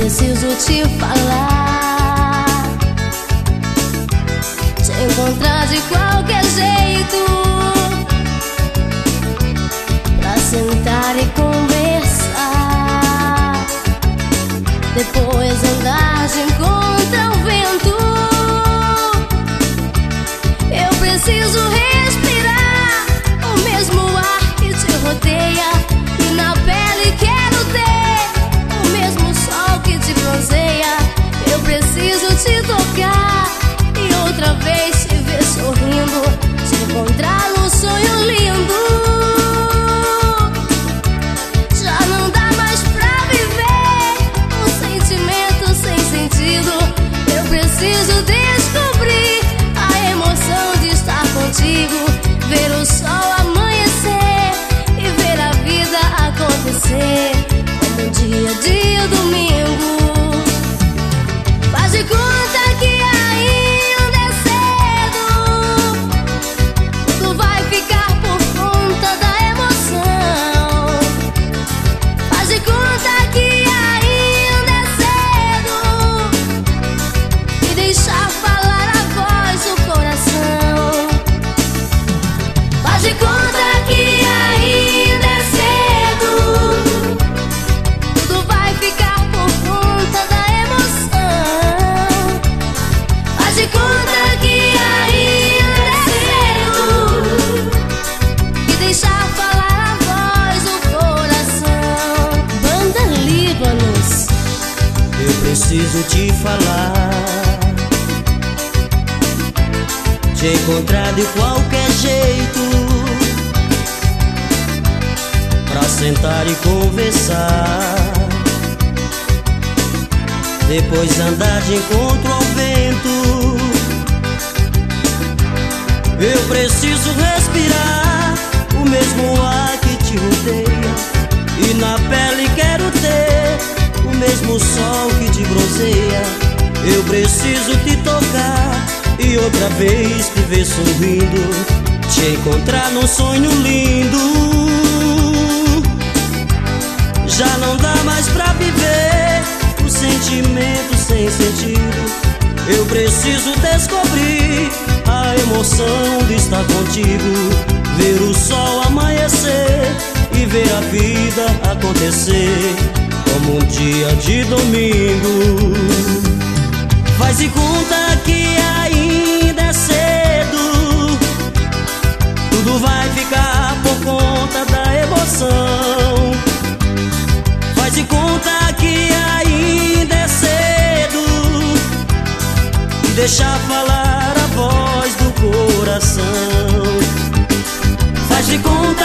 preciso te falar, te encontrar de qualquer jeito, pra sentar e conversar, depois andar de encontro ao vento. Eu preciso respirar o mesmo ar que te rodeia, e na pele quero ter o mesmo sol que te bronzeia. Eu preciso te tocar e outra vez te ver sorrindo, te encontrar num sonho lindo. Já não dá mais pra viver um sentimento sem sentido. Eu preciso descobrir a emoção de estar contigo, ver o sol amanhecer e ver a vida acontecer como um dia de domingo. Faz de conta que ainda é cedo, tudo vai ficar por conta da emoção. Faz de conta que ainda é cedo e deixar falar a voz do coração. Faz de conta que ainda é cedo, tudo vai ficar por conta da emoção. Faz de conta que ainda é cedo e deixar falar a voz do coração. Banda Líbanos. Eu preciso te falar, te encontrar de qualquer jeito, pra sentar e conversar, depois andar de encontro ao vento. Eu preciso respirar o mesmo ar que te rodeia, e na pele quero ter o mesmo sol que te bronzeia. Eu preciso te tocar e outra vez te ver sorrindo, te encontrar num sonho lindo. Já não dá mais pra viver um sentimento sem sentido. Eu preciso descobrir a emoção de estar contigo, ver o sol amanhecer e ver a vida acontecer como um dia de domingo. Faz de conta que ainda é cedo, tudo vai ficar por conta da emoção. Faz de conta que ainda é cedo e deixar falar a voz do coração. Faz de conta